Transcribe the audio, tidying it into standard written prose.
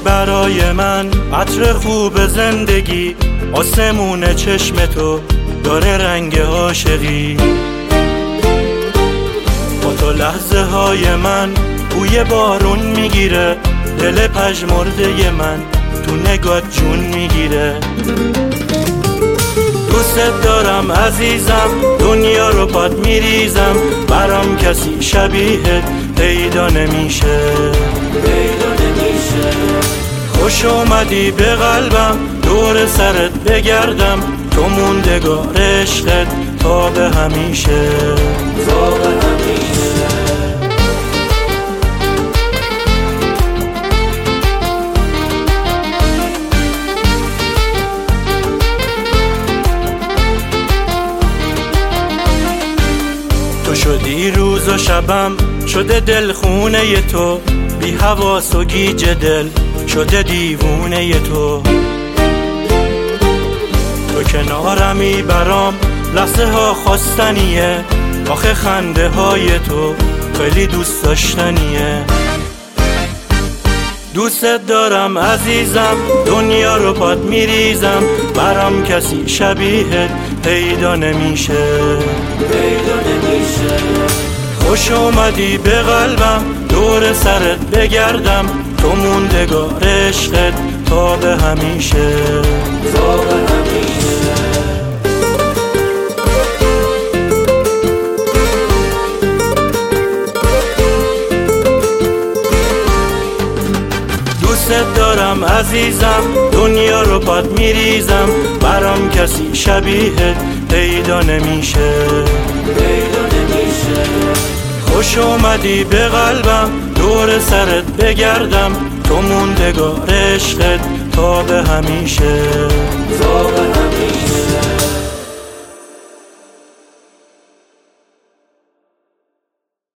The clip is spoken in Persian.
برای من عطر خوب زندگی، آسمون چشم تو داره رنگ عاشقی. با تو لحظه های من بوی بارون میگیره، دل پژمرده من تو نگات جون میگیره. دوست دارم عزیزم، دنیا رو پات میریزم، برام کسی شبیهت پیدا نمیشه. خوش اومدی به قلبم، دور سرت بگردم، تو موندگار عشقت تا به همیشه. تو شدی روز و شبم، شده دل خونه تو، بی حواس و گیج دل شده دیوونه تو. تو کنارمی برام لحظه ها خواستنیه، آخه خنده های تو خیلی دوست داشتنیه. دوست دارم عزیزم، دنیا رو پات میریزم، برام کسی شبیهت پیدا نمیشه. خوش اومدی به قلبم، دور سرت بگردم، تو موندگار عشقت تا به همیشه. دوست دارم عزیزم، دنیا رو پات میریزم، برام کسی شبیهت پیدا نمیشه. خوش اومدی به قلبم، دور سرت بگردم، تو موندگار عشقت تا به همیشه.